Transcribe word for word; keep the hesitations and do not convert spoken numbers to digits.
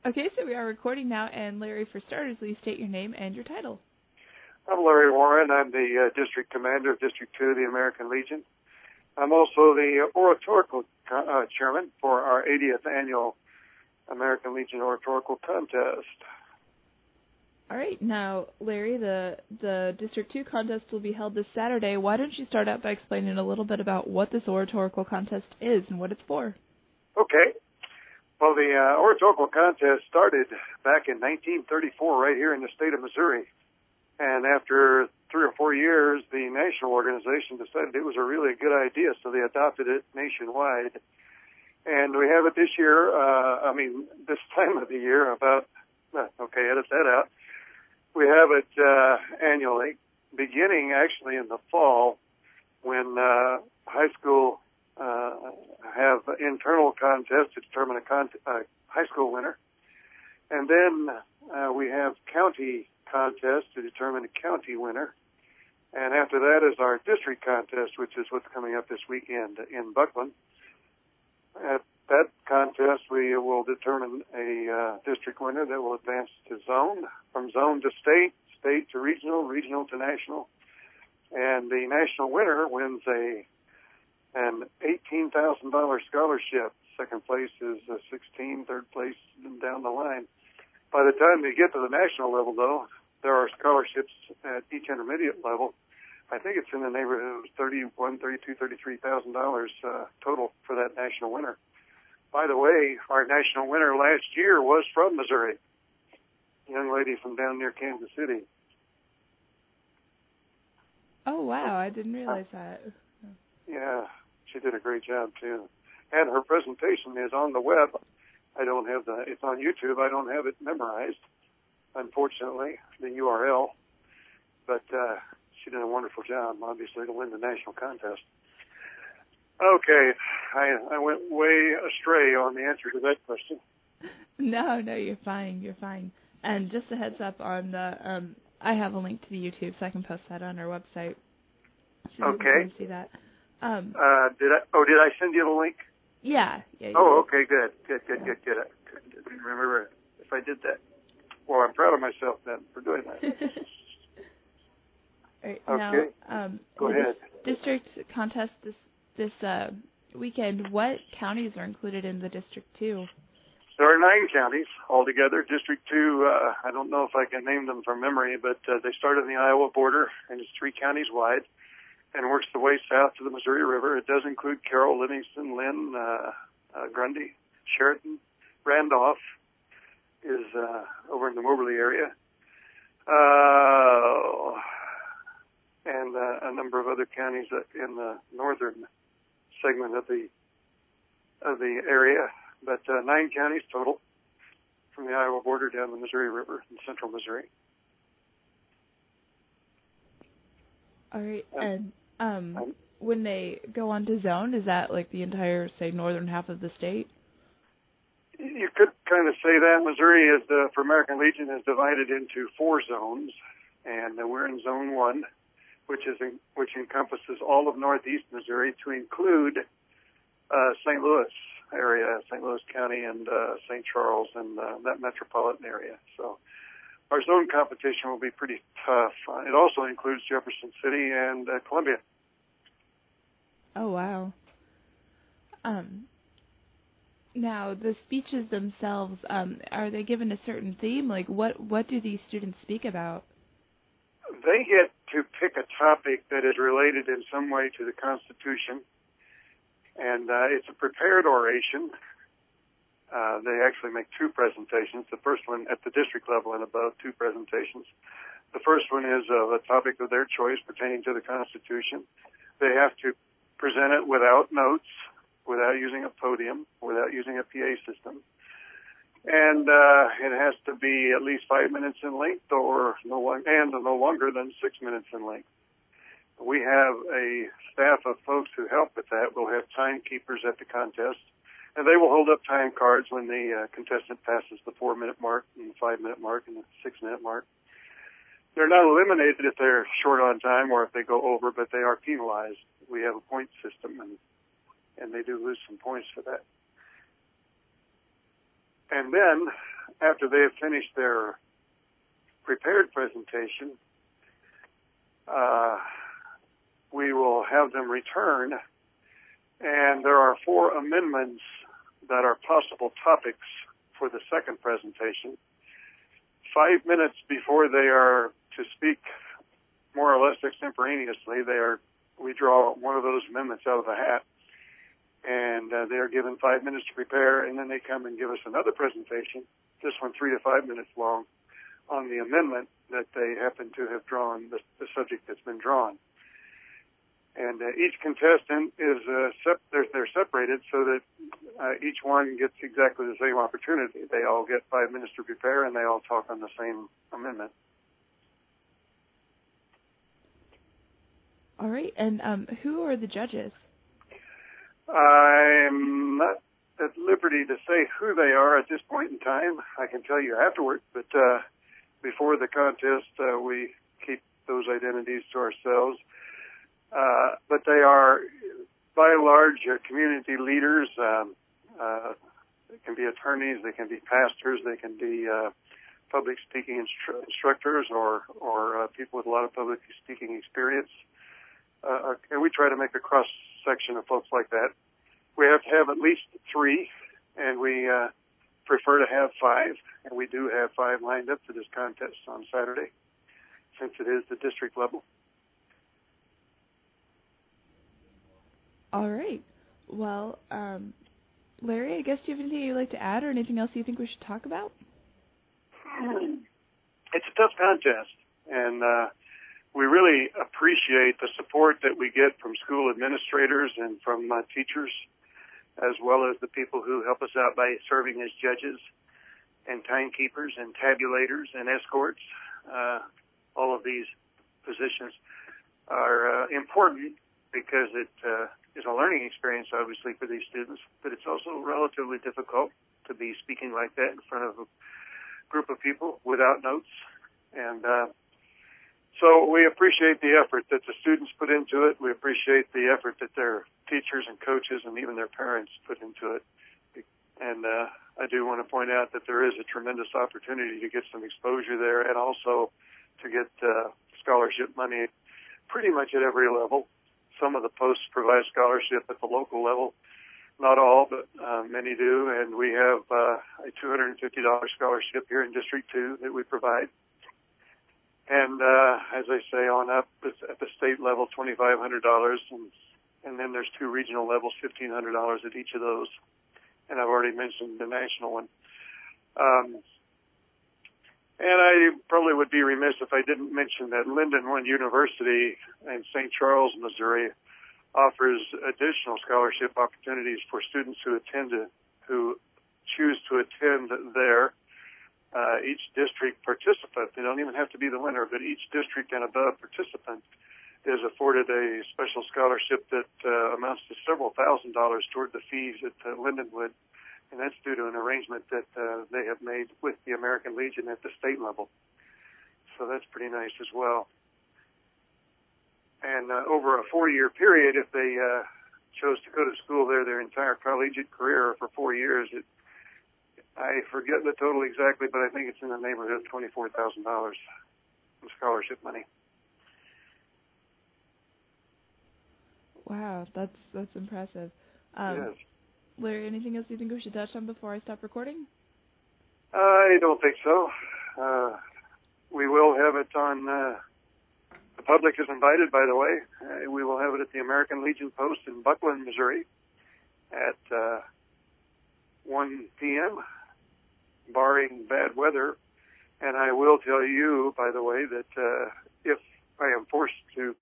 Okay, so we are recording now, and Larry, for starters, will you state your name and your title? I'm Larry Warren. I'm the uh, District Commander of District two of the American Legion. I'm also the oratorical uh, chairman for our eightieth annual American Legion Oratorical Contest. All right, now, Larry, the, the District two contest will be held this Saturday. Why don't you start out by explaining a little bit about what this oratorical contest is and what it's for? Okay. Well, the uh, oratorical contest started back in nineteen thirty-four right here in the state of Missouri. And after three or four years, the national organization decided it was a really good idea, so they adopted it nationwide. And we have it this year, uh, I mean, this time of the year, about, okay, edit that out. We have it uh, annually, beginning actually in the fall when uh, high school uh, have internal contests to determine a con- uh, high school winner. And then uh, we have county contests to determine a county winner. And after that is our district contest, which is what's coming up this weekend in Buckland. At that contest, we will determine a uh, district winner that will advance to zone, from zone to state, state to regional, regional to national. And the national winner wins a an eighteen thousand dollars scholarship. Second place is a sixteen, third place down the line. By the time they get to the national level, though, there are scholarships at each intermediate level. I think it's in the neighborhood of thirty-one, thirty-two, thirty-three thousand dollars uh, total for that national winner. By the way, our national winner last year was from Missouri, a young lady from down near Kansas City. Oh, wow, I didn't realize that. Yeah, she did a great job, too. And her presentation is on the web. I don't have the, it's on YouTube. I don't have it memorized, unfortunately, the U R L. But uh, she did a wonderful job, obviously, to win the national contest. Okay, I, I went way astray on the answer to that question. No, no, you're fine, you're fine. And just a heads up on the, um, I have a link to the YouTube, so I can post that on our website. So okay. You can see that. Um, uh, did I? Oh, did I send you the link? Yeah. yeah oh, did. okay, good, good, good, good, good. I didn't remember if I did that. Well, I'm proud of myself then for doing that. All right, okay. Now, um, Go the ahead. Dis- district contest this this uh, weekend, what counties are included in the District two? There are nine counties altogether. District two, uh, I don't know if I can name them from memory, but uh, they start on the Iowa border, and it's three counties wide, and works the way south to the Missouri River. It does include Carroll, Livingston, Lynn, uh, uh, Grundy, Sheridan, Randolph is uh, over in the Moberly area, uh, and uh, a number of other counties in the northern segment of the of the area. But uh, nine counties total from the Iowa border down the Missouri River in central Missouri. All right, and um, um, when they go on to zone, is that like the entire, say, northern half of the state? You could kind of say that. Missouri is the, for American Legion is divided into four zones, and uh, we're in Zone One, which is in, which encompasses all of northeast Missouri to include uh, Saint Louis area, Saint Louis County, and uh, Saint Charles, and uh, that metropolitan area. So our zone competition will be pretty tough. Uh, it also includes Jefferson City and uh, Columbia. Oh, wow. Um, now, the speeches themselves, um, are they given a certain theme? Like, what, what do these students speak about? They get to pick a topic that is related in some way to the Constitution. And uh, it's a prepared oration. Uh, they actually make two presentations. The first one at the district level and above, two presentations. The first one is of a topic of their choice pertaining to the Constitution. They have to present it without notes, without using a podium, without using a P A system. And uh, it has to be at least five minutes in length or no long- and no longer than six minutes in length. We have a staff of folks who help with that. We'll have timekeepers at the contest, and they will hold up time cards when the uh, contestant passes the four-minute mark, and the five-minute mark, and the six-minute mark. They're not eliminated if they're short on time or if they go over, but they are penalized. We have a point system, and and they do lose some points for that. And then, after they have finished their prepared presentation, uh, we will have them return, and there are four amendments that are possible topics for the second presentation. Five minutes before they are to speak more or less extemporaneously, they are, we draw one of those amendments out of the hat, and uh, they are given five minutes to prepare, and then they come and give us another presentation, this one three to five minutes long, on the amendment that they happen to have drawn, the, the subject that's been drawn. And uh, each contestant is uh, sep- they're, they're separated so that uh, each one gets exactly the same opportunity. They all get five minutes to prepare, and they all talk on the same amendment. All right, and um, who are the judges? I'm not at liberty to say who they are at this point in time. I can tell you afterward, but uh, before the contest, uh, we keep those identities to ourselves. Uh, but they are, by and large, uh, community leaders. Um, uh, they can be attorneys, they can be pastors, they can be uh, public speaking instru- instructors, or or uh, people with a lot of public speaking experience. Uh, and we try to make a cross section of folks like that. We have to have at least three, and we uh, prefer to have five, and we do have five lined up for this contest on Saturday, since it is the district level. All right. Well, um, Larry, I guess do you have anything you'd like to add, or anything else you think we should talk about? It's a tough contest, and uh, we really appreciate the support that we get from school administrators and from uh, teachers, as well as the people who help us out by serving as judges and timekeepers and tabulators and escorts. Uh, all of these positions are uh, important because it uh, is a learning experience, obviously, for these students, but it's also relatively difficult to be speaking like that in front of a group of people without notes. And uh, so we appreciate the effort that the students put into it. We appreciate the effort that their teachers and coaches and even their parents put into it. And uh, I do want to point out that there is a tremendous opportunity to get some exposure there, and also to get uh, scholarship money pretty much at every level. Some of the posts provide scholarship at the local level. Not all, but uh, many do. And we have uh, a two hundred fifty dollars scholarship here in District two that we provide. And uh, as I say, on up at the state level, twenty-five hundred dollars. And, and then there's two regional levels, fifteen hundred dollars at each of those. And I've already mentioned the national one. Um, and I probably would be remiss if I didn't mention that Lindenwood University in Saint Charles, Missouri, offers additional scholarship opportunities for students who attend to, who choose to attend there. Uh, each district participant, they don't even have to be the winner, but each district and above participant is afforded a special scholarship that uh, amounts to several thousand dollars toward the fees at uh, Lindenwood. And that's due to an arrangement that uh, they have made with the American Legion at the state level. So that's pretty nice as well. And uh, over a four-year period, if they uh, chose to go to school there their entire collegiate career for four years, it, I forget the total exactly, but I think it's in the neighborhood of twenty-four thousand dollars in scholarship money. Wow, that's that's impressive. Um, yes. Larry, anything else you think we should touch on before I stop recording? I don't think so. Uh, we will have it on, uh, the public is invited, by the way. Uh, we will have it at the American Legion Post in Buckland, Missouri at uh, one p.m., barring bad weather. And I will tell you, by the way, that uh, if I am forced to